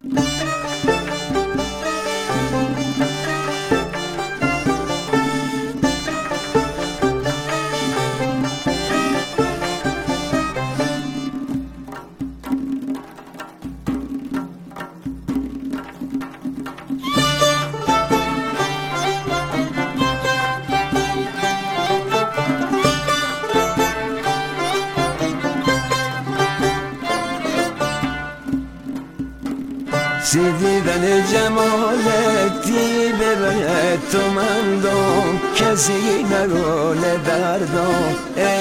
دیدن جمالتی ببرد تو مندم کسی نرونه دردم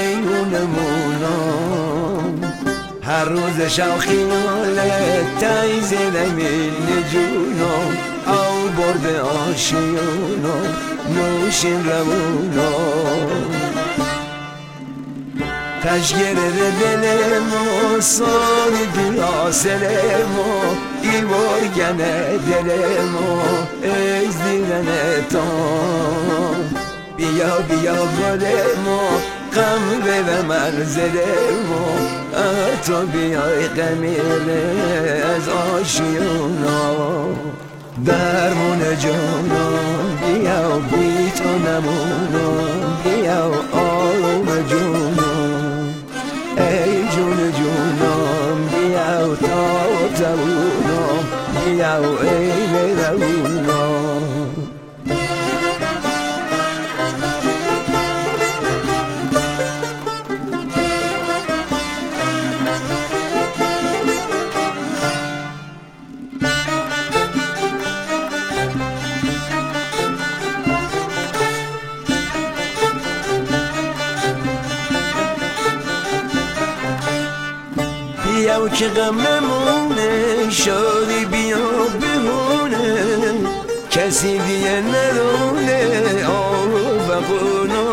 ایونمونم هر روز شوخیالت تایزه نمیل جونم او برد آشیونم نوشین روونم تشگیر دلمو سانی دیاسلمو ایوار گنه دلمو ایز دیدن تام بیا بیا گلمو غم به منزلمو تو بیای قمیله از آشیونا درمون جونم بیا بی تو نمونم بیا آروم جونم ای جون جونم بیا تا تبونم بیا ای مهربونم بیا که غم نمونه شادی بیا بمونه کسی دیگه ندونه آهو بقونو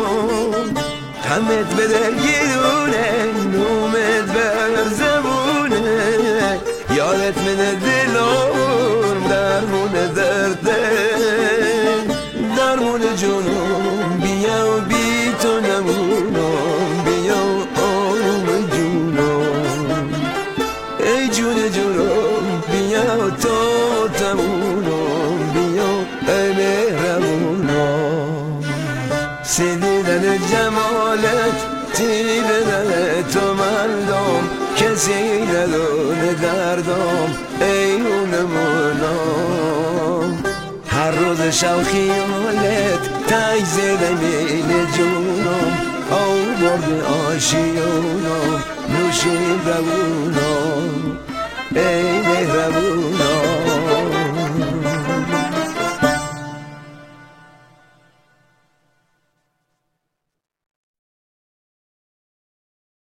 غمت به دلگیرونه نومت بر زبونه یادت من دلم درمون درده درمون جونم بیا و بی تو نمونم بیا آروم جونم ای جون جونم بیا تو تمونم بیا ای مهربونم سیدیدن جمالت تیدن تو مردم کسی ندونه دردم ای اونمونم هر روز شوخیالت تایزه میل جونم او برد آشیونم نوشین روونم ای مهربونم